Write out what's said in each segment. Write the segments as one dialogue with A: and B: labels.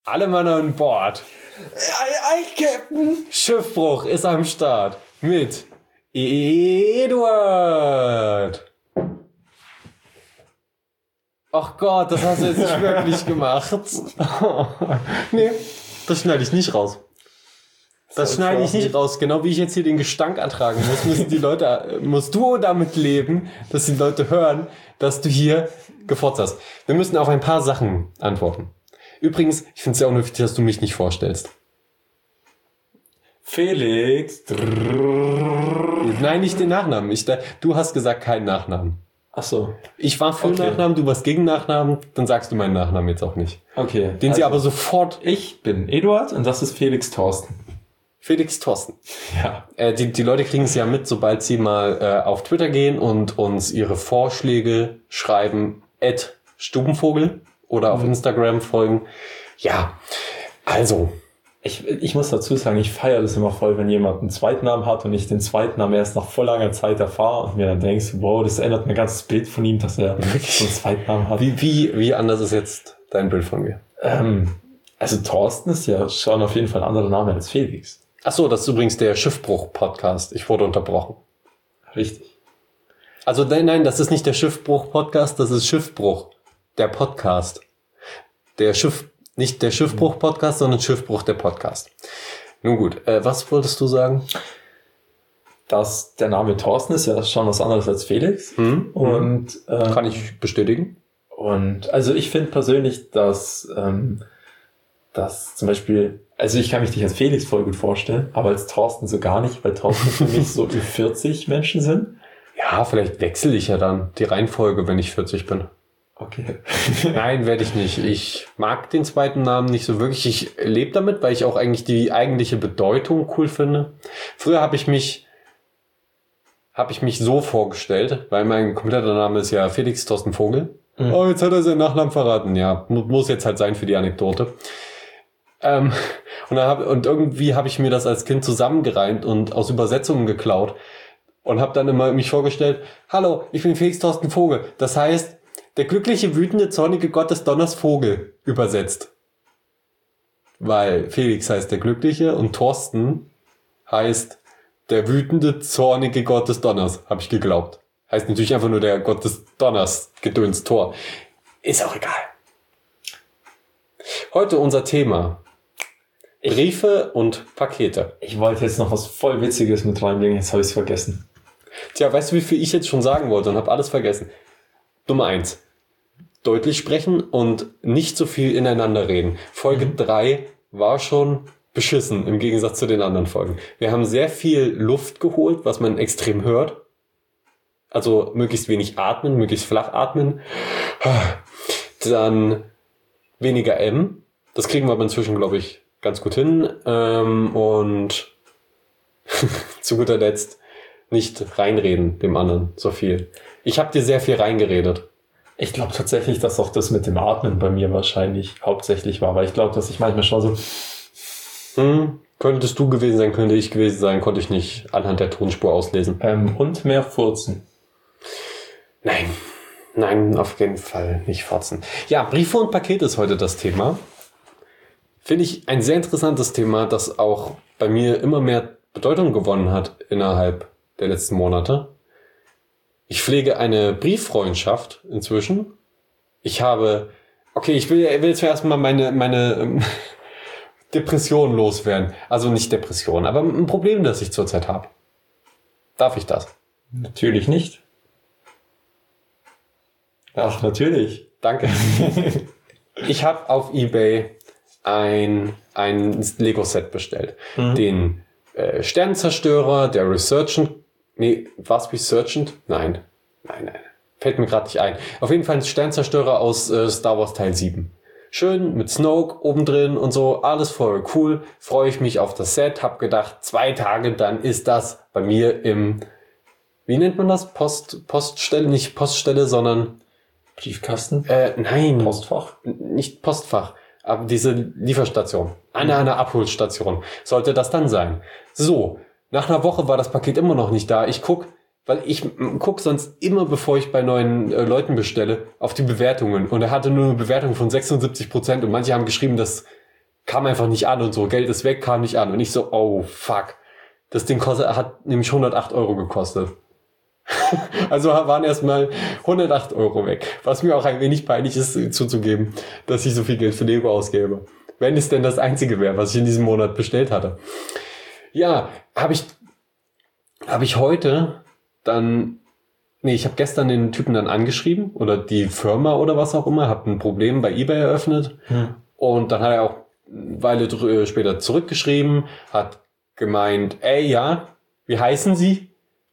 A: Alle Mann an Bord.
B: Ei, Captain.
A: Schiffbruch ist am Start. Mit Eduard. Ach Gott, das hast du jetzt nicht wirklich gemacht. Nee, das schneide ich nicht raus. Das schneide ich nicht raus. Genau wie ich jetzt hier den Gestank ertragen muss, musst du damit leben, dass die Leute hören, dass du hier gefotzt hast. Wir müssen auf ein paar Sachen antworten. Übrigens, ich finde es ja auch wichtig, dass du mich nicht vorstellst.
B: Felix.
A: Nein, nicht den Nachnamen. Du hast gesagt keinen Nachnamen.
B: Ach so.
A: Ich war für Nachnamen, du warst gegen Nachnamen, dann sagst du meinen Nachnamen jetzt auch nicht.
B: Okay.
A: Den sie aber sofort...
B: Ich bin Eduard und das ist Felix Thorsten.
A: Felix Thorsten.
B: Ja.
A: Die Leute kriegen es ja mit, sobald sie mal auf Twitter gehen und uns ihre Vorschläge schreiben, @Stubenvogel oder auf Instagram folgen. Ja, also...
B: Ich muss dazu sagen, ich feiere das immer voll, wenn jemand einen Zweitnamen hat und ich den Zweitnamen erst nach voll langer Zeit erfahre und mir dann denkst, wow, das ändert mein ganzes Bild von ihm, dass er so einen Zweitnamen hat.
A: Wie anders ist jetzt dein Bild von mir?
B: Also Thorsten ist ja schon auf jeden Fall ein anderer Name als Felix.
A: Ach so, das ist übrigens der Schiffbruch-Podcast. Ich wurde unterbrochen.
B: Richtig.
A: Also nein, das ist nicht der Schiffbruch-Podcast, das ist Schiffbruch, der Podcast. Nicht der Schiffbruch-Podcast, sondern Schiffbruch, der Podcast. Nun gut, was wolltest du sagen?
B: Dass der Name Thorsten ist ja schon was anderes als Felix. Und
A: kann ich bestätigen.
B: Und also ich finde persönlich, dass zum Beispiel, also ich kann mich nicht als Felix voll gut vorstellen, aber als Thorsten so gar nicht, weil Thorsten für mich so 40 Menschen sind.
A: Ja, vielleicht wechsle ich ja dann die Reihenfolge, wenn ich 40 bin.
B: Okay.
A: Nein, werde ich nicht. Ich mag den zweiten Namen nicht so wirklich. Ich lebe damit, weil ich auch eigentlich die eigentliche Bedeutung cool finde. Früher habe ich mich so vorgestellt, weil mein kompletter Name ist ja Felix Thorsten Vogel. Oh, jetzt hat er seinen Nachnamen verraten. Ja, muss jetzt halt sein für die Anekdote. Und irgendwie habe ich mir das als Kind zusammengereimt und aus Übersetzungen geklaut und habe dann immer mich vorgestellt, hallo, ich bin Felix Thorsten Vogel. Das heißt, der glückliche, wütende, zornige Gott des Donners Vogel übersetzt. Weil Felix heißt der Glückliche und Thorsten heißt der wütende, zornige Gott des Donners, habe ich geglaubt. Heißt natürlich einfach nur der Gott des Donners, Gedöns, Tor. Ist auch egal. Heute unser Thema. Briefe und Pakete.
B: Ich wollte jetzt noch was voll Witziges mit reinbringen, jetzt habe ich es vergessen.
A: Tja, weißt du, wie viel ich jetzt schon sagen wollte und habe alles vergessen? Nummer 1. Deutlich sprechen und nicht so viel ineinander reden. Folge 3 war schon beschissen im Gegensatz zu den anderen Folgen. Wir haben sehr viel Luft geholt, was man extrem hört. Also möglichst wenig atmen, möglichst flach atmen. Dann weniger M. Das kriegen wir aber inzwischen, glaube ich, ganz gut hin. Und zu guter Letzt nicht reinreden dem anderen so viel. Ich habe dir sehr viel reingeredet.
B: Ich glaube tatsächlich, dass auch das mit dem Atmen bei mir wahrscheinlich hauptsächlich war, weil ich glaube, dass ich manchmal schon so...
A: Könntest du gewesen sein, könnte ich gewesen sein, konnte ich nicht anhand der Tonspur auslesen.
B: Und mehr furzen.
A: Nein, auf jeden Fall nicht furzen. Ja, Briefe und Pakete ist heute das Thema. Finde ich ein sehr interessantes Thema, das auch bei mir immer mehr Bedeutung gewonnen hat innerhalb der letzten Monate. Ich pflege eine Brieffreundschaft inzwischen. Ich will jetzt zuerst mal meine Depression loswerden. Also nicht Depression, aber ein Problem, das ich zurzeit habe. Darf ich das?
B: Natürlich nicht. Ach, natürlich.
A: Danke. Ich habe auf eBay ein Lego-Set bestellt. Den Sternenzerstörer, der Resurgent. Nee, was Resurgent? Nein. Fällt mir gerade nicht ein. Auf jeden Fall ein Sternenzerstörer aus Star Wars Teil 7. Schön mit Snoke oben drin und so. Alles voll cool. Freue ich mich auf das Set. Hab gedacht, 2 Tage, dann ist das bei mir im... Wie nennt man das? Poststelle? Nicht Poststelle, sondern...
B: Briefkasten?
A: Nein.
B: Postfach?
A: Nicht Postfach. Aber diese Lieferstation. An einer Abholstation. Sollte das dann sein. So. Nach einer Woche war das Paket immer noch nicht da. Ich guck sonst immer, bevor ich bei neuen Leuten bestelle, auf die Bewertungen. Und er hatte nur eine Bewertung von 76% und manche haben geschrieben, dass kam einfach nicht an und so, Geld ist weg, kam nicht an. Und ich so, oh fuck. Das Ding hat nämlich 108 Euro gekostet. Also waren erstmal 108 Euro weg. Was mir auch ein wenig peinlich ist, zuzugeben, dass ich so viel Geld für Lego ausgebe. Wenn es denn das einzige wäre, was ich in diesem Monat bestellt hatte. Ja, habe ich heute dann, ich habe gestern den Typen dann angeschrieben oder die Firma oder was auch immer, habe ein Problem bei eBay eröffnet und dann hat er auch eine Weile später zurückgeschrieben, hat gemeint, ja, wie heißen Sie?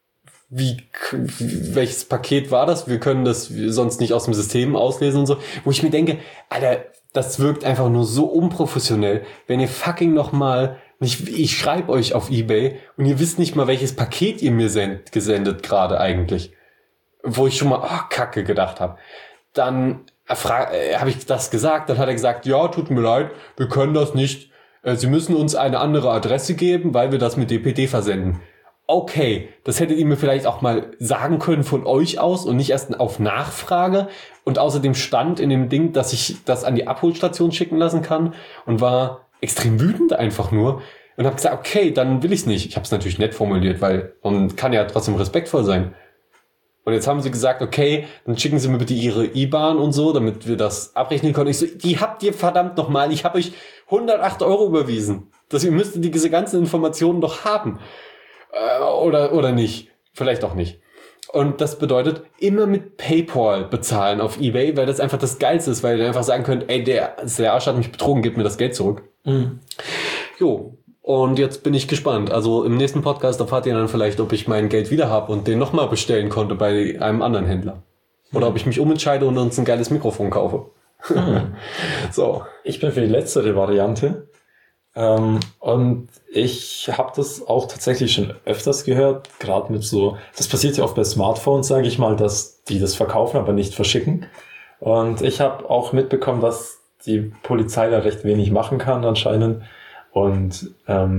A: Welches Paket war das? Wir können das sonst nicht aus dem System auslesen und so. Wo ich mir denke, Alter, das wirkt einfach nur so unprofessionell, wenn ihr fucking nochmal, ich schreibe euch auf eBay und ihr wisst nicht mal, welches Paket ihr mir gesendet gerade eigentlich. Wo ich schon mal, Kacke gedacht habe. Dann habe ich das gesagt, dann hat er gesagt, ja, tut mir leid, wir können das nicht. Sie müssen uns eine andere Adresse geben, weil wir das mit DPD versenden. Okay, das hättet ihr mir vielleicht auch mal sagen können von euch aus und nicht erst auf Nachfrage. Und außerdem stand in dem Ding, dass ich das an die Abholstation schicken lassen kann und war extrem wütend einfach nur und habe gesagt, okay, dann will ich es nicht. Ich habe es natürlich nett formuliert, weil man kann ja trotzdem respektvoll sein. Und jetzt haben sie gesagt, okay, dann schicken Sie mir bitte Ihre IBAN und so, damit wir das abrechnen können. Ich so, die habt ihr verdammt nochmal, ich habe euch 108 Euro überwiesen. Ihr müsstet diese ganzen Informationen doch haben. Oder nicht. Vielleicht auch nicht. Und das bedeutet, immer mit PayPal bezahlen auf eBay, weil das einfach das Geilste ist, weil ihr einfach sagen könnt, der Arsch hat mich betrogen, gib mir das Geld zurück. Jo. Und jetzt bin ich gespannt. Also im nächsten Podcast erfahrt ihr dann vielleicht, ob ich mein Geld wieder habe und den nochmal bestellen konnte bei einem anderen Händler. Oder ob ich mich umentscheide und uns ein geiles Mikrofon kaufe. So.
B: Ich bin für die letztere Variante. Und ich habe das auch tatsächlich schon öfters gehört, gerade mit so, das passiert ja oft bei Smartphones, sage ich mal, dass die das verkaufen, aber nicht verschicken. Und ich habe auch mitbekommen, dass die Polizei da recht wenig machen kann anscheinend. Und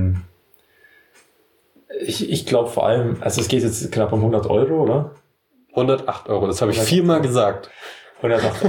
B: ich glaube vor allem, also es geht jetzt knapp um 100 Euro, oder?
A: 108 Euro, das habe ich 4-mal gesagt.
B: 108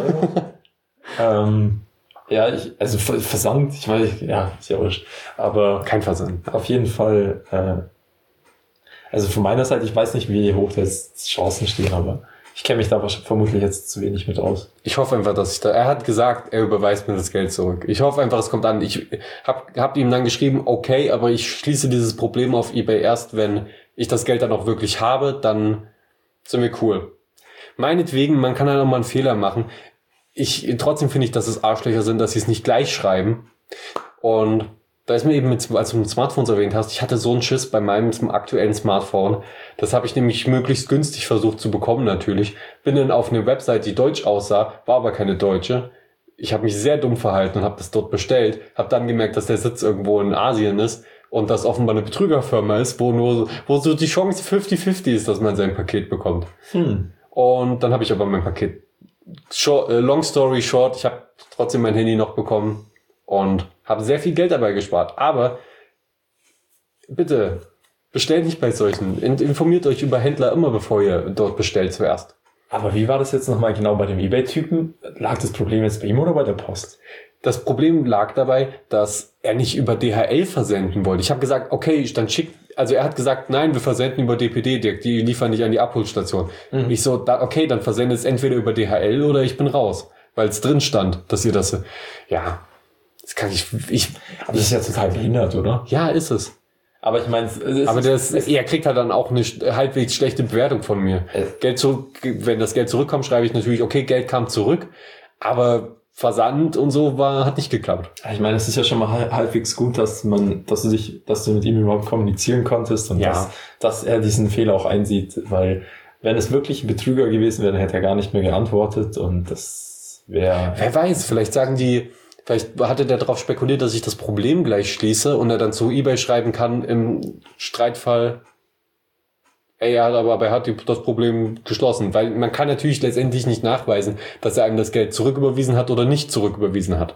B: Euro? Ja, also Versand, ich meine, ja, ist ja wurscht. Aber
A: kein Versand.
B: Auf jeden Fall, also von meiner Seite, ich weiß nicht, wie hoch das Chancen stehen, aber ich kenne mich da vermutlich jetzt zu wenig mit aus.
A: Ich hoffe einfach, er hat gesagt, er überweist mir das Geld zurück. Ich hoffe einfach, es kommt an. Ich hab ihm dann geschrieben, okay, aber ich schließe dieses Problem auf eBay erst, wenn ich das Geld dann auch wirklich habe, dann sind wir cool. Meinetwegen, man kann halt auch mal einen Fehler machen. Trotzdem finde ich, dass es Arschlöcher sind, dass sie es nicht gleich schreiben. Und da ist mir eben, als du mit Smartphones erwähnt hast, ich hatte so einen Schiss bei meinem aktuellen Smartphone. Das habe ich nämlich möglichst günstig versucht zu bekommen natürlich. Bin dann auf eine Website, die deutsch aussah, war aber keine deutsche. Ich habe mich sehr dumm verhalten und habe das dort bestellt. Habe dann gemerkt, dass der Sitz irgendwo in Asien ist und das offenbar eine Betrügerfirma ist, wo so die Chance 50-50 ist, dass man sein Paket bekommt. Und dann habe ich aber mein Paket long story short, ich habe trotzdem mein Handy noch bekommen und habe sehr viel Geld dabei gespart. Aber bitte, bestellt nicht bei solchen. Informiert euch über Händler immer, bevor ihr dort bestellt zuerst.
B: Aber wie war das jetzt nochmal genau bei dem eBay-Typen? Lag das Problem jetzt bei ihm oder bei der Post?
A: Das Problem lag dabei, dass er nicht über DHL versenden wollte. Ich habe gesagt, okay, dann also er hat gesagt, nein, wir versenden über DPD, die liefern nicht an die Abholstation. Ich so, okay, dann versendet es entweder über DHL oder ich bin raus. Weil es drin stand, dass ihr das, ja, das kann
B: aber das ist ja total behindert, oder?
A: Ja, ist es.
B: Aber ich meine,
A: er kriegt halt dann auch eine halbwegs schlechte Bewertung von mir. Wenn das Geld zurückkommt, schreibe ich natürlich, okay, Geld kam zurück, aber Versand und so hat nicht geklappt.
B: Ich meine, es ist ja schon mal halbwegs gut, dass du mit ihm überhaupt kommunizieren konntest und dass er diesen Fehler auch einsieht, weil wenn es wirklich ein Betrüger gewesen wäre, dann hätte er gar nicht mehr geantwortet und das wäre...
A: Wer weiß, vielleicht hatte der darauf spekuliert, dass ich das Problem gleich schließe und er dann zu eBay schreiben kann im Streitfall, aber er hat das Problem geschlossen. Weil man kann natürlich letztendlich nicht nachweisen, dass er einem das Geld zurücküberwiesen hat oder nicht zurücküberwiesen hat.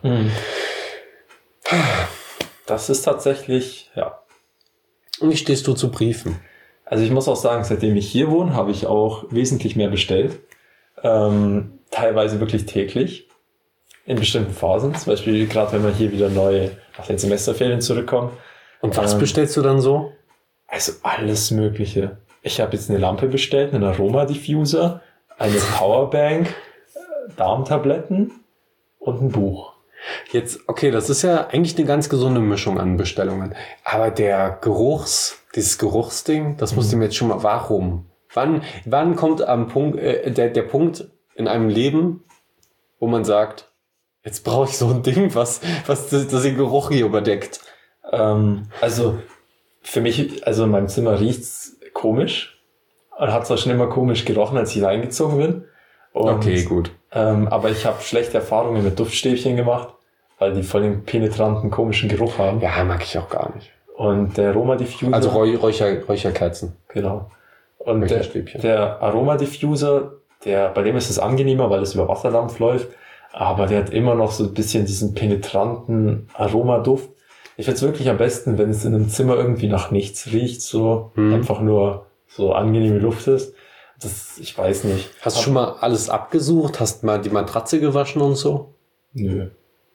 B: Das ist tatsächlich, ja.
A: Und wie stehst du zu Briefen?
B: Also ich muss auch sagen, seitdem ich hier wohne, habe ich auch wesentlich mehr bestellt. Teilweise wirklich täglich. in bestimmten Phasen. Zum Beispiel gerade, wenn wir hier wieder neu nach den Semesterferien zurückkommen.
A: Und was bestellst du dann so?
B: Also alles Mögliche. Ich habe jetzt eine Lampe bestellt, einen Aromadiffuser, eine Powerbank, Darmtabletten und ein Buch.
A: Jetzt, okay, das ist ja eigentlich eine ganz gesunde Mischung an Bestellungen. Aber dieses Geruchsding, das musst du mir jetzt schon mal, warum? Wann kommt am Punkt, der Punkt in einem Leben, wo man sagt, jetzt brauche ich so ein Ding, was den Geruch hier überdeckt?
B: Also, für mich, also in meinem Zimmer riecht's komisch. Und hat zwar schon immer komisch gerochen, als ich reingezogen bin. Und,
A: okay, gut.
B: Aber ich habe schlechte Erfahrungen mit Duftstäbchen gemacht, weil die voll den penetranten, komischen Geruch haben.
A: Ja, mag ich auch gar nicht.
B: Und der Aromadiffuser...
A: Also Räucherkerzen.
B: Genau. Und der Aromadiffuser, bei dem ist es angenehmer, weil es über Wasserdampf läuft, aber der hat immer noch so ein bisschen diesen penetranten Aromaduft. Ich finde es wirklich am besten, wenn es in einem Zimmer irgendwie nach nichts riecht, so einfach nur so angenehme Luft ist. Ich weiß nicht.
A: Hast du schon mal alles abgesucht? Hast mal die Matratze gewaschen und so?
B: Nö.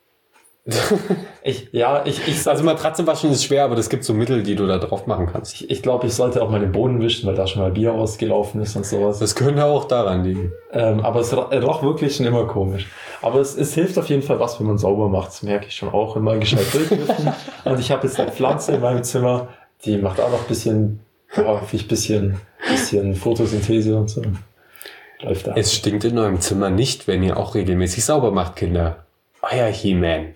A: Also Matratze waschen ist schwer, aber es gibt so Mittel, die du da drauf machen kannst.
B: Ich glaube, ich sollte auch meine Boden wischen, weil da schon mal Bier ausgelaufen ist und sowas.
A: Das könnte auch daran liegen.
B: Aber es roch wirklich schon immer komisch. Aber es hilft auf jeden Fall was, wenn man sauber macht. Das merke ich schon auch immer gescheit durchlüften. Und ich habe jetzt eine Pflanze in meinem Zimmer, die macht auch noch ein bisschen Photosynthese und so. Läuft da.
A: Es stinkt in eurem Zimmer nicht, wenn ihr auch regelmäßig sauber macht, Kinder. Euer He-Man.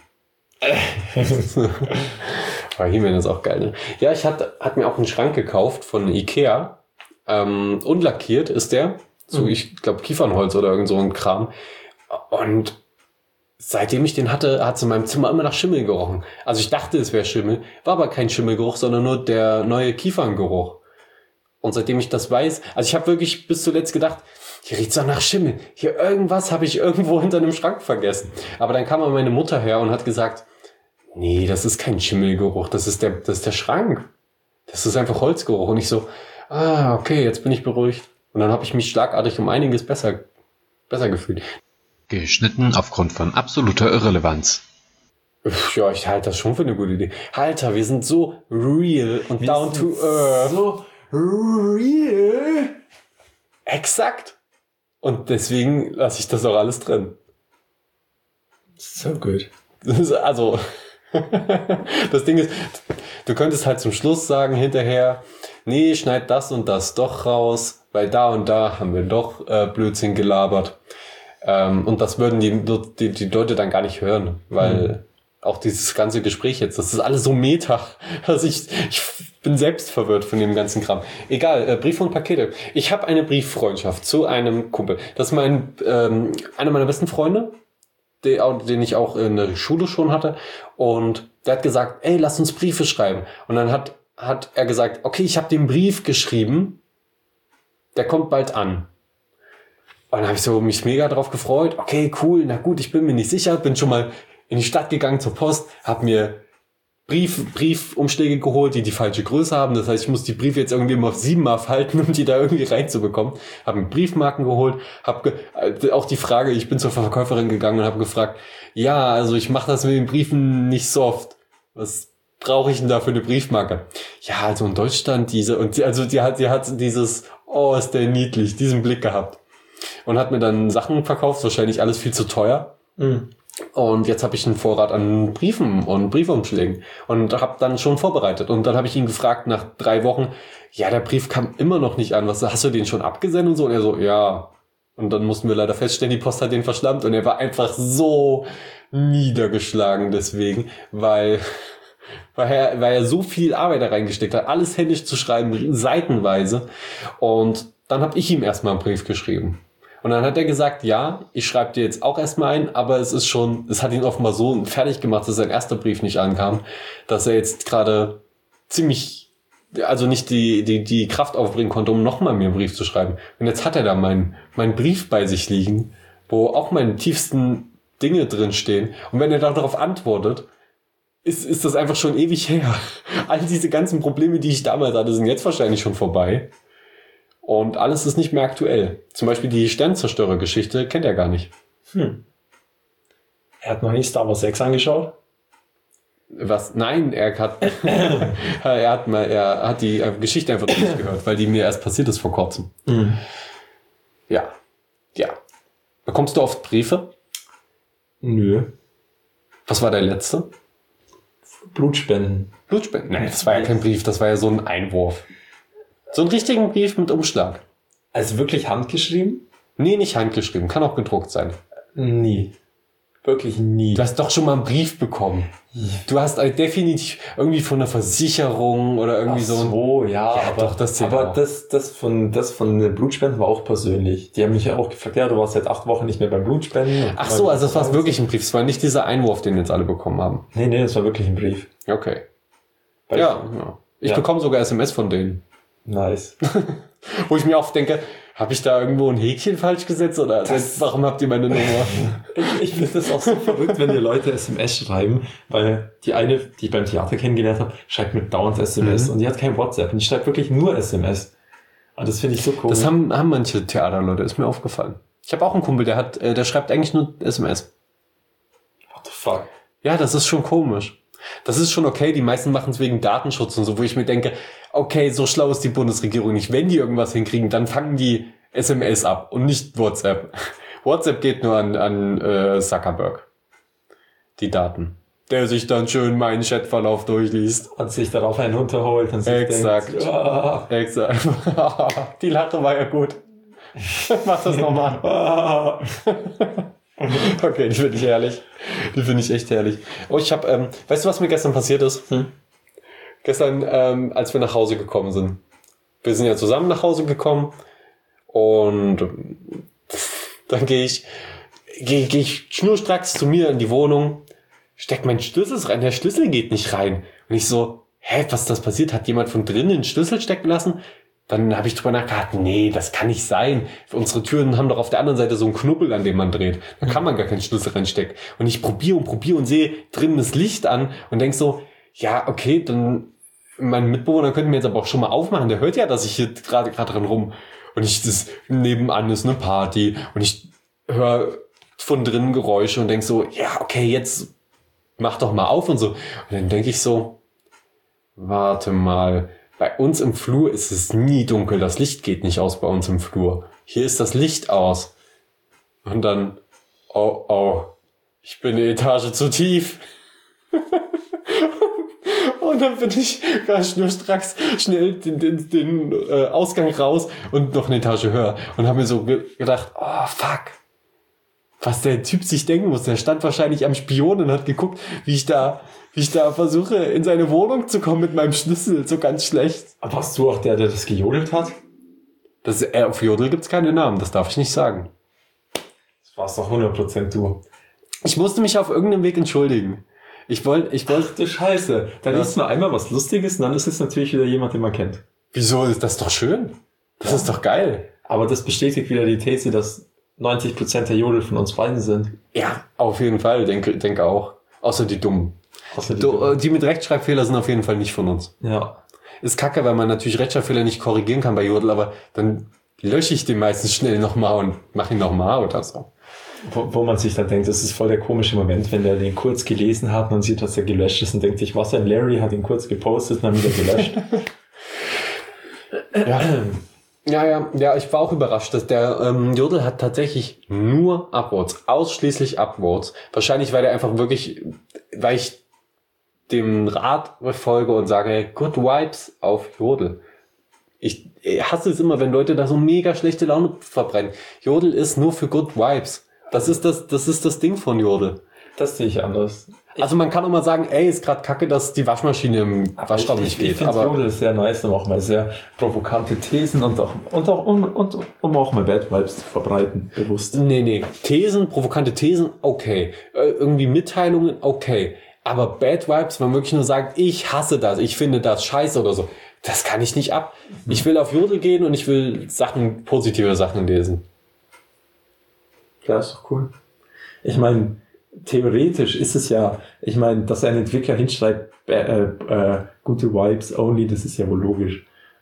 A: He-Man ist auch geil, ne? Ja, ich hat mir auch einen Schrank gekauft von Ikea. Unlackiert ist der. So, ich glaube Kiefernholz oder irgend so ein Kram. Und seitdem ich den hatte, hat es in meinem Zimmer immer nach Schimmel gerochen. Also ich dachte, es wäre Schimmel. War aber kein Schimmelgeruch, sondern nur der neue Kieferngeruch. Und seitdem ich das weiß, also ich habe wirklich bis zuletzt gedacht, hier riecht's doch nach Schimmel. Hier irgendwas habe ich irgendwo hinter einem Schrank vergessen. Aber dann kam meine Mutter her und hat gesagt, nee, das ist kein Schimmelgeruch, das ist der Schrank. Das ist einfach Holzgeruch. Und ich so, okay, jetzt bin ich beruhigt. Und dann habe ich mich schlagartig um einiges besser gefühlt.
C: Geschnitten aufgrund von absoluter Irrelevanz.
A: Ja, ich halte das schon für eine gute Idee. Alter, wir sind so real und down to earth. So real. Exakt. Und deswegen lasse ich das auch alles drin.
B: So gut.
A: Also, das Ding ist, du könntest halt zum Schluss sagen hinterher, nee, schneid das und das doch raus, weil da und da haben wir doch Blödsinn gelabert. Und das würden die Leute dann gar nicht hören, weil auch dieses ganze Gespräch jetzt, das ist alles so meta. Also ich bin selbst verwirrt von dem ganzen Kram. Egal, Briefe und Pakete. Ich habe eine Brieffreundschaft zu einem Kumpel. Das ist einer meiner besten Freunde, den ich auch in der Schule schon hatte. Und der hat gesagt, ey, lass uns Briefe schreiben. Und dann hat er gesagt, okay, ich habe den Brief geschrieben, der kommt bald an. Und dann habe ich mich mega drauf gefreut. Okay, cool, na gut, ich bin mir nicht sicher. Bin schon mal in die Stadt gegangen zur Post, habe mir Briefumschläge geholt, die falsche Größe haben. Das heißt, ich muss die Briefe jetzt irgendwie immer auf 7-mal falten, um die da irgendwie reinzubekommen. Habe mir Briefmarken geholt, auch die Frage, ich bin zur Verkäuferin gegangen und habe gefragt, ja, also ich mache das mit den Briefen nicht so oft. Was brauche ich denn da für eine Briefmarke? Ja, also in Deutschland die hat dieses, oh, ist der niedlich, diesen Blick gehabt. Und hat mir dann Sachen verkauft, wahrscheinlich alles viel zu teuer. Und jetzt habe ich einen Vorrat an Briefen und Briefumschlägen und habe dann schon vorbereitet. Und dann habe ich ihn gefragt nach 3 Wochen, ja, der Brief kam immer noch nicht an. Hast du den schon abgesendet und so? Und er so, ja. Und dann mussten wir leider feststellen, die Post hat den verschlammt. Und er war einfach so niedergeschlagen deswegen, weil er so viel Arbeit da reingesteckt hat, alles händisch zu schreiben, seitenweise. Und dann habe ich ihm erstmal einen Brief geschrieben. Und dann hat er gesagt, ja, ich schreibe dir jetzt auch erstmal ein, aber es hat ihn offenbar so fertig gemacht, dass sein erster Brief nicht ankam, dass er jetzt gerade nicht die Kraft aufbringen konnte, um nochmal mir einen Brief zu schreiben. Und jetzt hat er da meinen Brief bei sich liegen, wo auch meine tiefsten Dinge drin stehen. Und wenn er darauf antwortet, ist das einfach schon ewig her. All diese ganzen Probleme, die ich damals hatte, sind jetzt wahrscheinlich schon vorbei. Und alles ist nicht mehr aktuell. Zum Beispiel die Sternzerstörer-Geschichte kennt er gar nicht.
B: Er hat noch nie Star Wars 6 angeschaut.
A: Was? Nein, er hat die Geschichte einfach nicht gehört, weil die mir erst passiert ist vor kurzem.
B: Mhm.
A: Ja. Bekommst du oft Briefe?
B: Nö.
A: Was war der letzte?
B: Blutspenden.
A: Nein, das war ja kein Brief, das war ja so ein Einwurf. So einen richtigen Brief mit Umschlag.
B: Also wirklich handgeschrieben?
A: Nee, nicht handgeschrieben, kann auch gedruckt sein.
B: Nie. Wirklich nie.
A: Du hast doch schon mal einen Brief bekommen. Du hast definitiv irgendwie von einer Versicherung oder irgendwie
B: so. Ja, aber
A: doch, das
B: von den Blutspenden war auch persönlich. Die haben mich ja auch gefragt, ja, du warst seit 8 Wochen nicht mehr beim Blutspenden.
A: Ach so, also das war wirklich ein Brief. Es war nicht dieser Einwurf, den jetzt alle bekommen haben.
B: Nee, das war wirklich ein Brief.
A: Okay. Ich bekomme sogar SMS von denen.
B: Nice.
A: Wo ich mir auch denke, habe ich da irgendwo ein Häkchen falsch gesetzt oder warum habt ihr meine Nummer?
B: Ich finde das auch so verrückt, wenn dir Leute SMS schreiben, weil die eine, die ich beim Theater kennengelernt habe, schreibt mir dauernd SMS und die hat kein WhatsApp und die schreibt wirklich nur SMS. Und das finde ich so komisch.
A: Das haben manche Theaterleute, ist mir aufgefallen. Ich habe auch einen Kumpel, der schreibt eigentlich nur SMS.
B: What the fuck?
A: Ja, das ist schon komisch. Das ist schon okay, die meisten machen es wegen Datenschutz und so, wo ich mir denke, okay, so schlau ist die Bundesregierung nicht. Wenn die irgendwas hinkriegen, dann fangen die SMS ab und nicht WhatsApp. WhatsApp geht nur an Zuckerberg. Die Daten. Der sich dann schön meinen Chatverlauf durchliest.
B: Und sich darauf einen runterholt und sich
A: Exakt.
B: denkt, ah.
A: Exakt. Die Lache war ja gut. Mach das nochmal. Okay, die finde ich herrlich. Die finde ich echt herrlich. Oh, ich habe, weißt du, was mir gestern passiert ist? Gestern, als wir nach Hause gekommen sind. Wir sind ja zusammen nach Hause gekommen und dann gehe ich schnurstracks zu mir in die Wohnung, steck meinen Schlüssel rein, der Schlüssel geht nicht rein. Und ich so, was ist das passiert? Hat jemand von drinnen den Schlüssel stecken lassen? Dann habe ich drüber nachgedacht, nee, das kann nicht sein. Unsere Türen haben doch auf der anderen Seite so einen Knubbel, an dem man dreht. Da kann man gar keinen Schlüssel reinstecken. Und ich probiere und sehe drinnen das Licht an und denk so, ja, okay, dann mein Mitbewohner könnte mir jetzt aber auch schon mal aufmachen. Der hört ja, dass ich hier gerade dran rum und das nebenan ist eine Party und ich höre von drinnen Geräusche und denk so, ja, okay, jetzt mach doch mal auf und so. Und dann denke ich so, warte mal, bei uns im Flur ist es nie dunkel. Das Licht geht nicht aus bei uns im Flur. Hier ist das Licht aus. Und dann, oh, ich bin eine Etage zu tief. Und dann bin ich ganz schnurstracks schnell den Ausgang raus und noch eine Etage höher. Und habe mir so gedacht, oh, fuck. Was der Typ sich denken muss. Der stand wahrscheinlich am Spion und hat geguckt, wie ich da versuche, in seine Wohnung zu kommen mit meinem Schlüssel. So ganz schlecht.
B: Aber warst du auch der das gejodelt hat?
A: Auf Jodel gibt's keine Namen. Das darf ich nicht sagen.
B: Das warst doch 100% du.
A: Ich musste mich auf irgendeinem Weg entschuldigen. Ich wollte.
B: Ach du Scheiße. Da liest man einmal was Lustiges und dann ist es natürlich wieder jemand, den man kennt.
A: Wieso? Ist das doch schön? Das ist doch geil.
B: Aber das bestätigt wieder die These, dass 90% der Jodel von uns beiden sind.
A: Ja, auf jeden Fall. Denke auch. Außer die Dummen. Die mit Rechtschreibfehler sind auf jeden Fall nicht von uns.
B: Ja.
A: Ist kacke, weil man natürlich Rechtschreibfehler nicht korrigieren kann bei Jodel, aber dann lösche ich den meistens schnell nochmal und mache ihn nochmal oder so.
B: Wo man sich dann denkt, das ist voll der komische Moment, wenn der den kurz gelesen hat und sieht, dass er gelöscht ist und denkt sich, was ein Larry hat ihn kurz gepostet und dann wieder gelöscht.
A: Ja, ich war auch überrascht, dass der Jodel hat tatsächlich nur Upvotes, ausschließlich Upvotes. Wahrscheinlich, weil ich dem Rat befolge und sage, good vibes auf Jodel. Ich hasse es immer, wenn Leute da so mega schlechte Laune verbrennen. Jodel ist nur für good vibes. Das ist das Ding von Jodel.
B: Das sehe ich anders.
A: Also man kann auch mal sagen, ist gerade kacke, dass die Waschmaschine im Waschraum nicht geht.
B: Ich finde Jodel ist sehr nice, um auch mal sehr provokante Thesen und um auch mal Bad Vibes zu verbreiten, bewusst.
A: Nee. Provokante Thesen, okay. Irgendwie Mitteilungen, okay. Aber Bad Vibes, wenn man wirklich nur sagt, ich hasse das, ich finde das scheiße oder so, das kann ich nicht ab. Ich will auf Jodel gehen und ich will positive Sachen lesen.
B: Ja, ist doch cool. Ich meine, theoretisch ist es ja, dass ein Entwickler hinschreibt, gute Vibes only, das ist ja wohl logisch.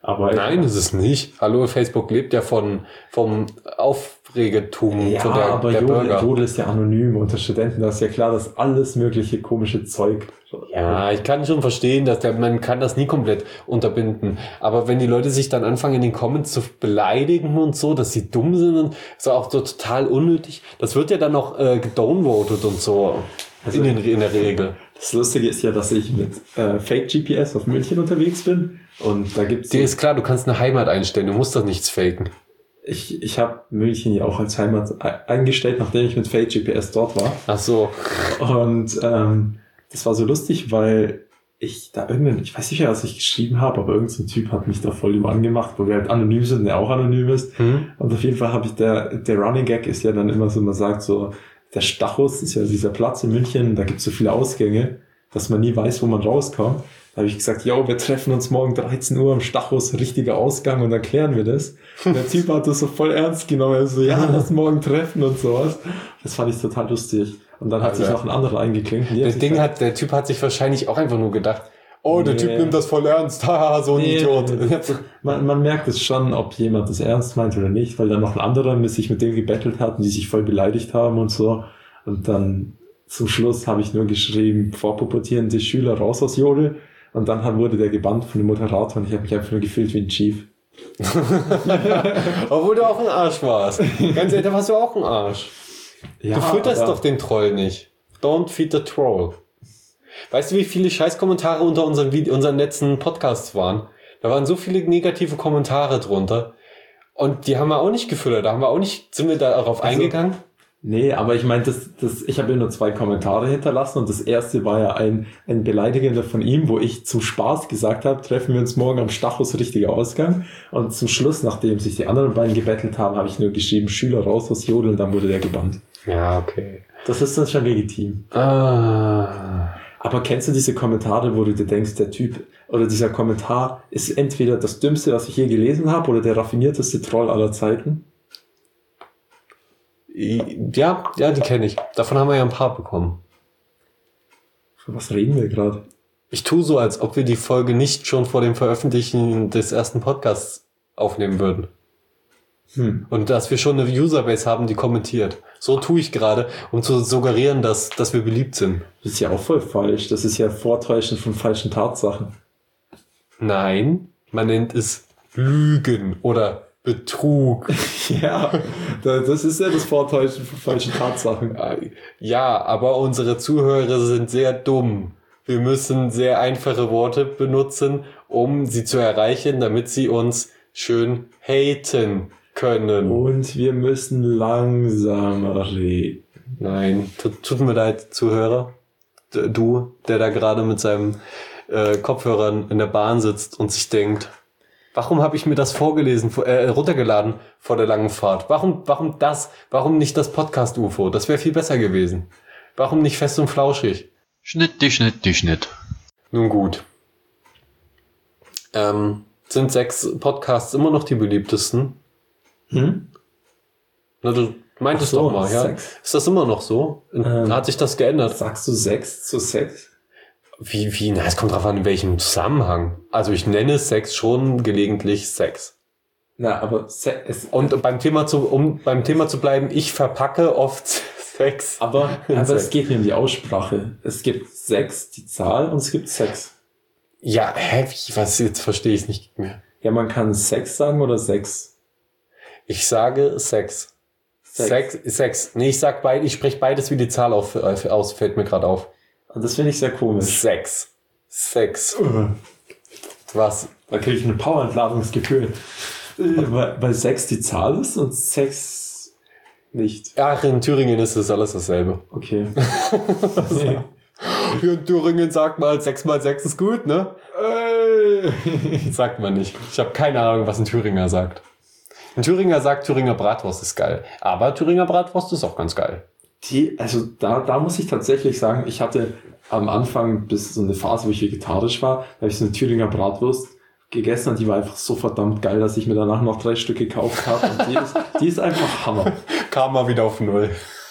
B: Aber
A: Nein, ist es nicht. Hallo, Facebook lebt ja vom Aufregetum
B: ja,
A: von
B: aber
A: der Bürger.
B: Jodel ist ja anonym. Unter Studenten, da ist ja klar, dass alles mögliche komische Zeug.
A: Ja, ich kann schon verstehen, dass man kann das nie komplett unterbinden. Aber wenn die Leute sich dann anfangen, in den Comments zu beleidigen und so, dass sie dumm sind und so auch so total unnötig, das wird ja dann noch gedownvoted und so.
B: Also,
A: in der Regel.
B: Das Lustige ist ja, dass ich mit Fake GPS auf München unterwegs bin. Und da gibt's
A: Dir ist klar, du kannst eine Heimat einstellen, du musst doch nichts faken.
B: Ich habe München ja auch als Heimat eingestellt, nachdem ich mit Fake GPS dort war.
A: Ach so.
B: Und das war so lustig, weil ich weiß nicht mehr, was ich geschrieben habe, aber irgendein Typ hat mich da voll im angemacht, wo wir halt anonym sind, der auch anonym ist. Und auf jeden Fall habe ich der Running Gag ist ja dann immer so, man sagt so, der Stachus ist ja dieser Platz in München, da gibt es so viele Ausgänge, dass man nie weiß, wo man rauskommt. Da habe ich gesagt, yo, wir treffen uns morgen 13 Uhr am Stachus, richtiger Ausgang, und dann klären wir das. Und der Typ hat das so voll ernst genommen, er so, ja, lass morgen treffen und sowas. Das fand ich total lustig. Und dann hat sich noch ein anderer eingeklinkt.
A: Der Typ hat sich wahrscheinlich auch einfach nur gedacht, oh, der Typ nimmt das voll ernst, haha, so ein Idiot.
B: Man merkt es schon, ob jemand das ernst meint oder nicht, weil dann noch ein anderer sich mit dem gebettelt hat und die sich voll beleidigt haben und so. Und dann zum Schluss habe ich nur geschrieben, vorpubertierende Schüler raus aus Jodel. Und dann wurde der gebannt von dem Moderator und ich habe mich einfach nur gefühlt wie ein Chief.
A: Obwohl du auch ein Arsch warst. Ganz ehrlich, da warst du auch ein Arsch.
B: Ja,
A: du fütterst doch den Troll nicht. Don't feed the troll. Weißt du, wie viele Scheißkommentare unter unseren letzten Podcasts waren? Da waren so viele negative Kommentare drunter. Und die haben wir auch nicht gefüttert. Sind wir darauf eingegangen?
B: Nee, aber ich meine, ich habe ja nur 2 Kommentare hinterlassen und das erste war ja ein beleidigender von ihm, wo ich zum Spaß gesagt habe, treffen wir uns morgen am Stachus, richtiger Ausgang. Und zum Schluss, nachdem sich die anderen beiden gebettelt haben, habe ich nur geschrieben, Schüler raus aus Jodel, und dann wurde der gebannt.
A: Ja, okay.
B: Das ist dann schon legitim. Aber kennst du diese Kommentare, wo du dir denkst, der Typ oder dieser Kommentar ist entweder das Dümmste, was ich je gelesen habe, oder der raffinierteste Troll aller Zeiten?
A: Ja, die kenne ich. Davon haben wir ja ein paar bekommen.
B: Von was reden wir gerade?
A: Ich tue so, als ob wir die Folge nicht schon vor dem Veröffentlichen des ersten Podcasts aufnehmen würden. Und dass wir schon eine Userbase haben, die kommentiert. So tue ich gerade, um zu suggerieren, dass wir beliebt sind.
B: Das ist ja auch voll falsch. Das ist ja Vortäuschen von falschen Tatsachen.
A: Nein, man nennt es Lügen oder Betrug.
B: Ja, das ist ja das Vortäuschen von falschen Tatsachen.
A: Ja, aber unsere Zuhörer sind sehr dumm. Wir müssen sehr einfache Worte benutzen, um sie zu erreichen, damit sie uns schön haten können.
B: Und wir müssen langsamer reden.
A: Nein, tut mir leid, Zuhörer. Du, der da gerade mit seinem Kopfhörern in der Bahn sitzt und sich denkt, warum habe ich mir das runtergeladen vor der langen Fahrt? Warum das? Warum nicht das Podcast-UFO? Das wäre viel besser gewesen. Warum nicht fest und flauschig?
C: Schnitt, die Schnitt, die Schnitt.
A: Nun gut. Sind 6 Podcasts immer noch die beliebtesten? Na, du meintest doch mal, ja.
B: 6.
A: Ist das immer noch so? Hat sich das geändert?
B: Sagst du 6 zu 6?
A: Wie? Na, es kommt drauf an, in welchem Zusammenhang. Also ich nenne Sex schon gelegentlich Sex.
B: Na, aber
A: Und beim Thema zu bleiben, ich verpacke oft Sex.
B: Aber
A: Sex.
B: es geht mir um die Aussprache. Es gibt 6, die Zahl, und es gibt Sex.
A: Ja, jetzt verstehe ich es nicht mehr.
B: Ja, man kann Sex sagen oder Sex.
A: Ich sage Sex. Sex. Nee, ich spreche beides wie die Zahl aus, fällt mir gerade auf.
B: Und das finde ich sehr komisch.
A: Sex. Was?
B: Da kriege ich ein Powerentladungsgefühl. Weil 6 die Zahl ist und Sex nicht.
A: Ach, in Thüringen ist das alles dasselbe.
B: Okay.
A: Hier in Thüringen sagt man, 6 mal 6 ist gut, ne? Sagt man nicht. Ich habe keine Ahnung, was ein Thüringer sagt. Ein Thüringer sagt, Thüringer Bratwurst ist geil. Aber Thüringer Bratwurst ist auch ganz geil.
B: Da muss ich tatsächlich sagen, ich hatte am Anfang bis so eine Phase, wo ich vegetarisch war, da habe ich so eine Thüringer Bratwurst gegessen und die war einfach so verdammt geil, dass ich mir danach noch 3 Stück gekauft habe. Und die ist einfach Hammer.
A: Kam mal wieder auf 0.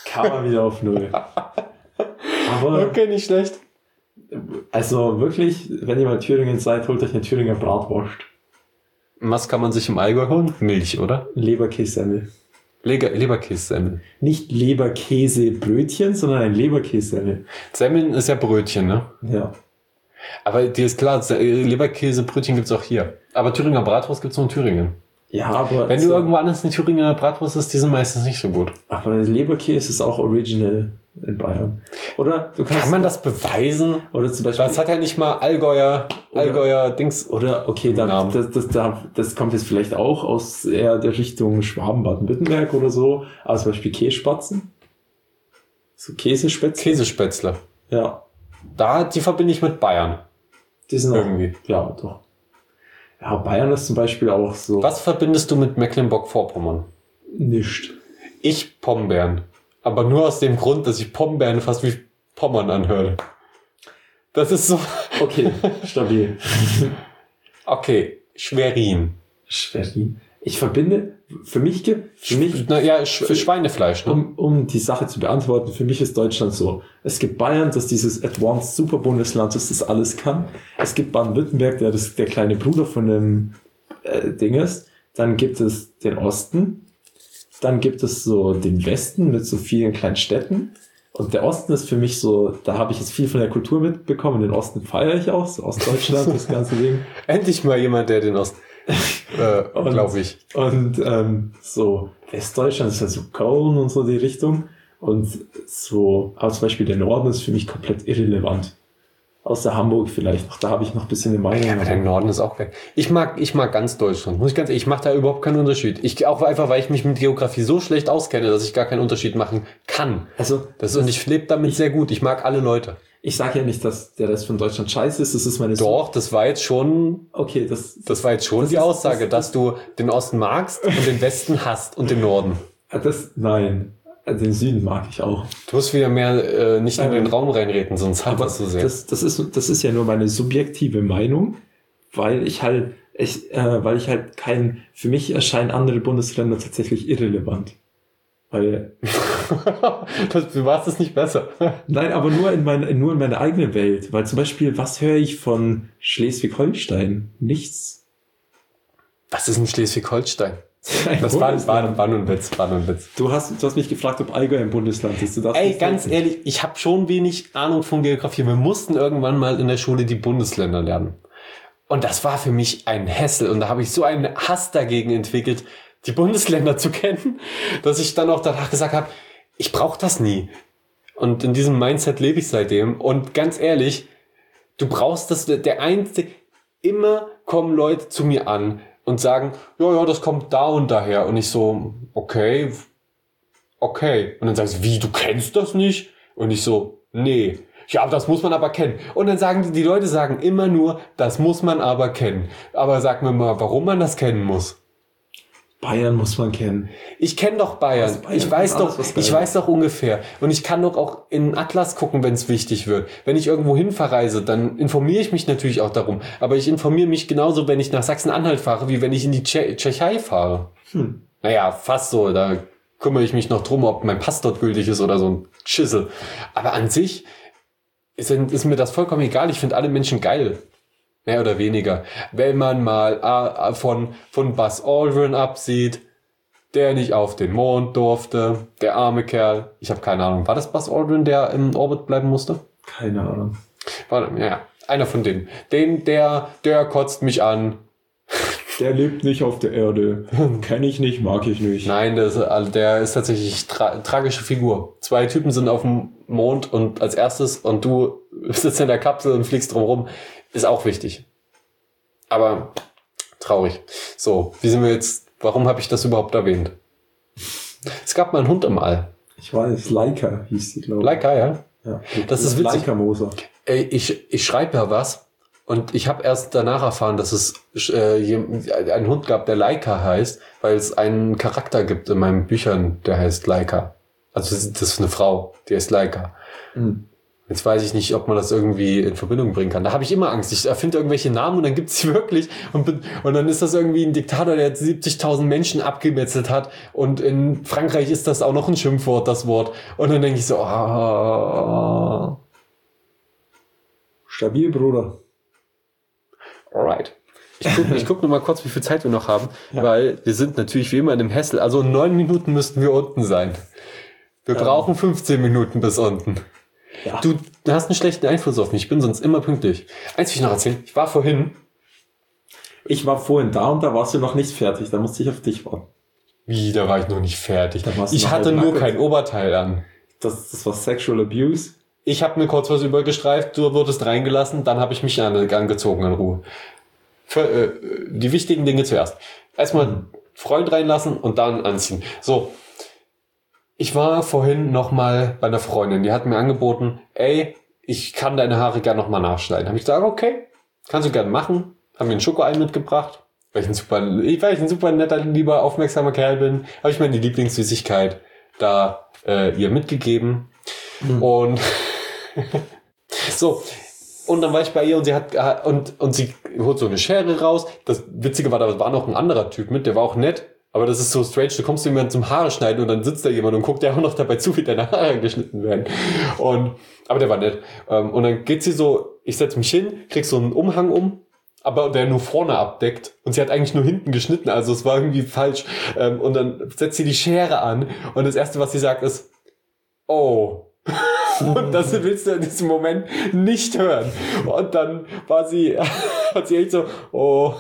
B: Aber
A: okay, nicht schlecht.
B: Also wirklich, wenn ihr mal in Thüringen seid, holt euch eine Thüringer Bratwurst.
A: Was kann man sich im Allgäu holen? Milch, oder?
B: Leberkässemmel.
A: Leberkässemmel.
B: Nicht Leberkäsebrötchen, sondern ein Leberkässemmel.
A: Semmeln ist ja Brötchen, ne?
B: Ja.
A: Aber dir ist klar, Leberkäsebrötchen gibt's auch hier. Aber Thüringer Bratwurst gibt's nur in Thüringen.
B: Ja, aber...
A: Wenn du irgendwo anders eine Thüringer Bratwurst isst, die sind meistens nicht so gut.
B: Aber Leberkäse ist auch original in Bayern. Oder du kannst...
A: Kann man das beweisen?
B: Oder zum Beispiel...
A: Das hat ja nicht mal Allgäuer Dings.
B: Oder, okay, das kommt jetzt vielleicht auch aus eher der Richtung Schwaben, Baden-Württemberg oder so. Aber zum Beispiel Kässpatzen. So Käsespätzle.
A: Käsespätzle.
B: Ja.
A: Die verbinde ich mit Bayern.
B: Die sind
A: irgendwie.
B: Ja, doch. Ja, Bayern ist zum Beispiel auch so...
A: Was verbindest du mit Mecklenburg-Vorpommern?
B: Nicht.
A: Ich Pombeeren. Aber nur aus dem Grund, dass ich Pombeeren fast wie Pommern anhöre. Das ist so...
B: Okay, stabil.
A: Okay, Schwerin.
B: Schwerin. Ich verbinde, für mich,
A: Schweinefleisch, ne?
B: um die Sache zu beantworten, für mich ist Deutschland so. Es gibt Bayern, das dieses Advanced Super-Bundesland, das alles kann. Es gibt Baden-Württemberg, der kleine Bruder von dem Ding ist. Dann gibt es den Osten. Dann gibt es so den Westen mit so vielen kleinen Städten. Und der Osten ist für mich so, da habe ich jetzt viel von der Kultur mitbekommen. Den Osten feiere ich auch, so Ostdeutschland, das ganze Ding.
A: Endlich mal jemand, der den Osten... glaube ich.
B: Und so Westdeutschland ist ja so Köln und so die Richtung. Und so, aber zum Beispiel der Norden ist für mich komplett irrelevant. Außer Hamburg vielleicht noch, da habe ich noch ein bisschen eine Meinung.
A: Ja, aber der Norden ist auch weg. Ich mag ganz Deutschland. Muss ich ganz ehrlich, ich mache da überhaupt keinen Unterschied. Auch einfach, weil ich mich mit Geografie so schlecht auskenne, dass ich gar keinen Unterschied machen kann.
B: Also,
A: und ich lebe damit sehr gut. Ich mag alle Leute.
B: Ich sage ja nicht, dass der Rest von Deutschland scheiße ist. Das ist meine...
A: Doch, das war jetzt schon...
B: Okay,
A: das war jetzt schon die Aussage, dass du den Osten magst und den Westen hasst und den Norden.
B: Nein. Den Süden mag ich auch.
A: Du musst wieder mehr nicht in den Raum reinreden, sonst hat das so sehr.
B: Das ist ja nur meine subjektive Meinung, weil ich halt für mich erscheinen andere Bundesländer tatsächlich irrelevant. Weil
A: du machst es nicht besser.
B: Nein, aber nur in meiner eigenen Welt. Weil zum Beispiel, was höre ich von Schleswig-Holstein? Nichts.
A: Was ist in Schleswig-Holstein? Das war nur ein Witz.
B: Du hast mich gefragt, ob Allgäu ein Bundesland ist.
A: Ey, ganz ehrlich, ich habe schon wenig Ahnung von Geografie. Wir mussten irgendwann mal in der Schule die Bundesländer lernen. Und das war für mich ein Hassel. Und da habe ich so einen Hass dagegen entwickelt, die Bundesländer zu kennen, dass ich dann auch danach gesagt habe, ich brauche das nie. Und in diesem Mindset lebe ich seitdem. Und ganz ehrlich, du brauchst das, immer kommen Leute zu mir an und sagen, ja, das kommt da und daher. Und ich so, okay. Und dann sagen sie, wie, du kennst das nicht? Und ich so, nee. Ja, das muss man aber kennen. Und dann sagen die Leute sagen immer nur, das muss man aber kennen. Aber sag mir mal, warum man das kennen muss.
B: Bayern muss man kennen.
A: Ich kenne doch Bayern. Ich weiß doch ungefähr. Und ich kann doch auch in Atlas gucken, wenn es wichtig wird. Wenn ich irgendwo hin verreise, dann informiere ich mich natürlich auch darum. Aber ich informiere mich genauso, wenn ich nach Sachsen-Anhalt fahre, wie wenn ich in die Tschechei fahre. Naja, fast so. Da kümmere ich mich noch drum, ob mein Pass dort gültig ist oder so ein Schissel. Aber an sich ist mir das vollkommen egal. Ich finde alle Menschen geil. Mehr oder weniger. Wenn man mal von Buzz Aldrin absieht, der nicht auf den Mond durfte, der arme Kerl. Ich habe keine Ahnung. War das Buzz Aldrin, der im Orbit bleiben musste?
B: Keine Ahnung.
A: Ja, einer von denen. Der kotzt mich an.
B: Der lebt nicht auf der Erde. Kenn ich nicht, mag ich nicht.
A: Nein, der ist tatsächlich tragische Figur. 2 Typen sind auf dem Mond und als erstes und du sitzt in der Kapsel und fliegst drumherum. Ist auch wichtig. Aber traurig. So, warum habe ich das überhaupt erwähnt? Es gab mal einen Hund im All.
B: Ich weiß, Laika hieß die, glaube ich.
A: Laika, ja?
B: Ja.
A: Das ist witzig.
B: Laika-Moser.
A: Ey, ich schreibe ja was und ich habe erst danach erfahren, dass es einen Hund gab, der Laika heißt, weil es einen Charakter gibt in meinen Büchern, der heißt Laika. Also das ist eine Frau, die heißt Laika. Mhm. Jetzt weiß ich nicht, ob man das irgendwie in Verbindung bringen kann. Da habe ich immer Angst. Ich erfinde irgendwelche Namen und dann gibt's sie wirklich. Und dann ist das irgendwie ein Diktator, der 70.000 Menschen abgemetzelt hat. Und in Frankreich ist das auch noch ein Schimpfwort, das Wort. Und dann denke ich so,
B: Stabil, Bruder.
A: Alright. Ich guck nur mal kurz, wie viel Zeit wir noch haben, weil wir sind natürlich wie immer in einem Hessel. Also in 9 Minuten müssten wir unten sein. Wir brauchen 15 Minuten bis unten.
B: Ja.
A: Du hast einen schlechten Einfluss auf mich. Ich bin sonst immer pünktlich. Eins will ich noch erzählen. Ich war vorhin.
B: Da und da warst du noch nicht fertig. Da musste ich auf dich warten.
A: Wie, da war ich noch nicht fertig. Ich
B: noch
A: hatte
B: halb
A: nur
B: nackt.
A: kein Oberteil an.
B: Das war Sexual Abuse.
A: Ich habe mir kurz was übergestreift, du wurdest reingelassen, dann habe ich mich angezogen in Ruhe. Für, die wichtigen Dinge zuerst. Erstmal Freund reinlassen und dann anziehen. So, ich war vorhin nochmal bei einer Freundin, die hat mir angeboten, ey, ich kann deine Haare gerne nochmal nachschneiden. Habe ich gesagt, okay, kannst du gerne machen. Haben mir ein Schokoei mitgebracht, weil ich ein super netter, lieber, aufmerksamer Kerl bin. Habe ich meine Lieblingssüßigkeit da ihr mitgegeben. Und so, und dann war ich bei ihr und sie hat und sie holt so eine Schere raus. Das Witzige war, da war noch ein anderer Typ mit, der war auch nett, aber das ist so strange, du kommst jemand zum Haare schneiden und dann sitzt da jemand und guckt ja auch noch dabei zu, wie deine Haare geschnitten werden. Aber der war nett. Und dann geht sie so, ich setze mich hin, krieg so einen Umhang um, aber der nur vorne abdeckt und sie hat eigentlich nur hinten geschnitten, also es war irgendwie falsch. Und dann setzt sie die Schere an und das Erste, was sie sagt, ist, oh. Und das willst du in diesem Moment nicht hören. Und dann hat sie echt so, oh.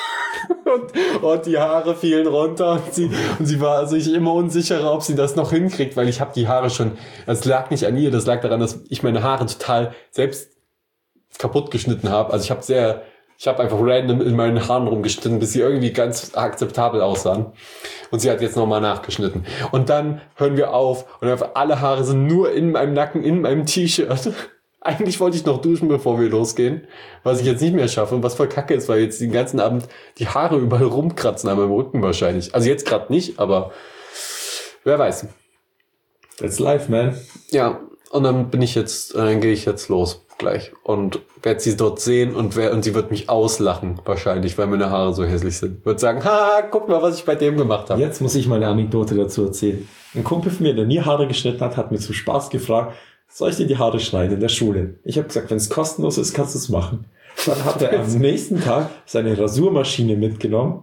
A: Und die Haare fielen runter und sie war sich immer unsicherer, ob sie das noch hinkriegt, weil ich habe die Haare schon, das lag nicht an ihr, das lag daran, dass ich meine Haare total selbst kaputt geschnitten habe. Also ich habe einfach random in meinen Haaren rumgeschnitten, bis sie irgendwie ganz akzeptabel aussahen. Und sie hat jetzt nochmal nachgeschnitten. Und dann hören wir auf und einfach alle Haare sind nur in meinem Nacken, in meinem T-Shirt. Eigentlich wollte ich noch duschen, bevor wir losgehen, was ich jetzt nicht mehr schaffe und was voll kacke ist, weil jetzt den ganzen Abend die Haare überall rumkratzen an meinem Rücken wahrscheinlich. Also jetzt gerade nicht, aber wer weiß.
B: That's life, man.
A: Ja, und dann gehe ich jetzt los gleich und werde sie dort sehen und sie wird mich auslachen wahrscheinlich, weil meine Haare so hässlich sind. Wird sagen, guck mal, was ich bei dem gemacht habe.
B: Jetzt muss ich mal eine Anekdote dazu erzählen. Ein Kumpel von mir, der nie Haare geschnitten hat mir zum Spaß gefragt, soll ich dir die Haare schneiden in der Schule? Ich habe gesagt, wenn es kostenlos ist, kannst du es machen. Dann hat er am nächsten Tag seine Rasurmaschine mitgenommen,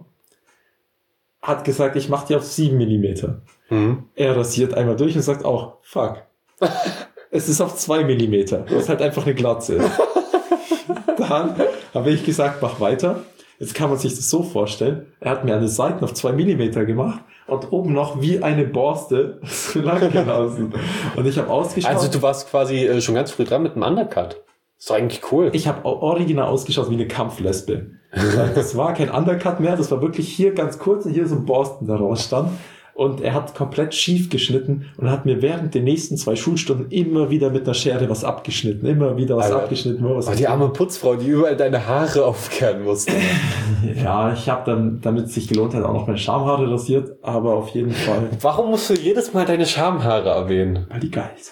B: hat gesagt, ich mache die auf 7 mm. Er rasiert einmal durch und sagt auch, fuck. Es ist auf 2 mm, was halt einfach eine Glatze ist. Dann habe ich gesagt, mach weiter. Jetzt kann man sich das so vorstellen. Er hat mir an den Seiten auf 2 mm gemacht und oben noch wie eine Borste so lang gelassen. Und ich habe ausgeschaut.
A: Also du warst quasi schon ganz früh dran mit dem Undercut. Ist doch eigentlich cool.
B: Ich habe original ausgeschaut wie eine Kampflesbe. Das war kein Undercut mehr, das war wirklich hier ganz kurz und hier so ein Borsten daraus stand. Und er hat komplett schief geschnitten und hat mir während den nächsten 2 Schulstunden immer wieder mit einer Schere was abgeschnitten. Immer wieder was abgeschnitten.
A: Die arme Putzfrau, die überall deine Haare aufkehren musste.
B: Ja, ich habe dann, damit es sich gelohnt hat, auch noch meine Schamhaare rasiert. Aber auf jeden Fall.
A: Warum musst du jedes Mal deine Schamhaare erwähnen?
B: Weil die geil sind.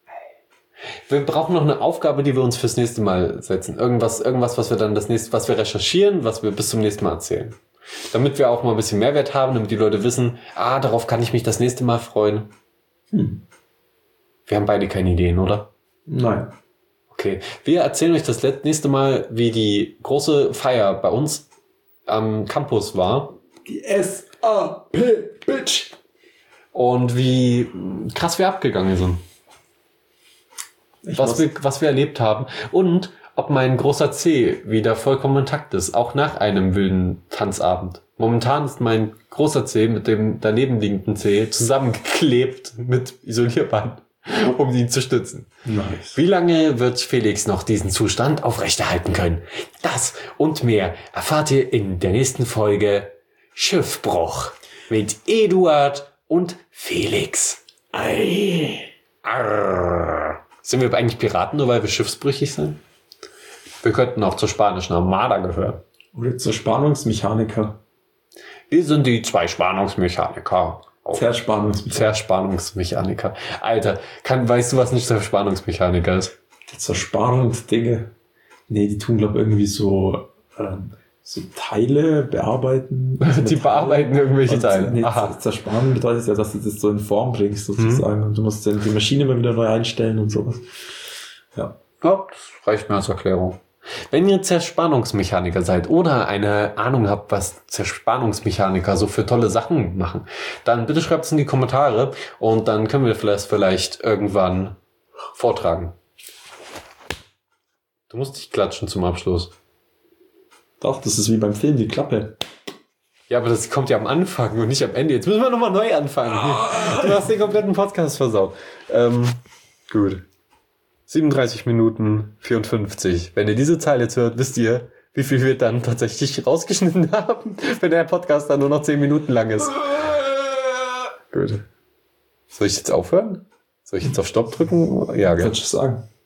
A: Wir brauchen noch eine Aufgabe, die wir uns fürs nächste Mal setzen. Irgendwas, was wir dann was wir recherchieren, was wir bis zum nächsten Mal erzählen. Damit wir auch mal ein bisschen Mehrwert haben, damit die Leute wissen, darauf kann ich mich das nächste Mal freuen. Wir haben beide keine Ideen, oder?
B: Nein.
A: Okay. Wir erzählen euch das nächste Mal, wie die große Feier bei uns am Campus war.
B: Die SAP, Bitch!
A: Und wie krass wir abgegangen sind. Was wir erlebt haben. Und ob mein großer C wieder vollkommen intakt ist, auch nach einem wilden Tanzabend. Momentan ist mein großer C mit dem daneben liegenden C zusammengeklebt mit Isolierband, um ihn zu stützen.
B: Nice.
A: Wie lange wird Felix noch diesen Zustand aufrechterhalten können? Das und mehr erfahrt ihr in der nächsten Folge Schiffbruch mit Eduard und Felix.
B: Ei.
A: Arr. Sind wir eigentlich Piraten, nur weil wir schiffsbrüchig sind? Wir könnten auch zur spanischen Armada gehören.
B: Oder zur Spannungsmechaniker.
A: Wir sind die 2 Spannungsmechaniker.
B: Zerspannungsmechaniker.
A: Alter, weißt du, was nicht Zerspannungsmechaniker ist?
B: Die Zerspannungsdinge. Nee, die tun, glaube ich, irgendwie so Teile bearbeiten.
A: Die bearbeiten irgendwelche Teile.
B: Nee, Zerspannen bedeutet ja, dass du das so in Form bringst, sozusagen. Und du musst dann die Maschine immer wieder neu einstellen und sowas. Ja.
A: Ja, das reicht mir als Erklärung. Wenn ihr Zerspannungsmechaniker seid oder eine Ahnung habt, was Zerspannungsmechaniker so für tolle Sachen machen, dann bitte schreibt es in die Kommentare und dann können wir das vielleicht irgendwann vortragen. Du musst nicht klatschen zum Abschluss.
B: Doch, das ist wie beim Film, die Klappe.
A: Ja, aber das kommt ja am Anfang und nicht am Ende. Jetzt müssen wir nochmal neu anfangen. Du hast den kompletten Podcast versaut. Gut. 37 Minuten 54. Wenn ihr diese Zahl jetzt hört, wisst ihr, wie viel wir dann tatsächlich rausgeschnitten haben, wenn der Podcast dann nur noch 10 Minuten lang ist. Gut. Soll ich jetzt aufhören? Soll ich jetzt auf Stopp drücken? Ja, gell?
B: Kannst du sagen.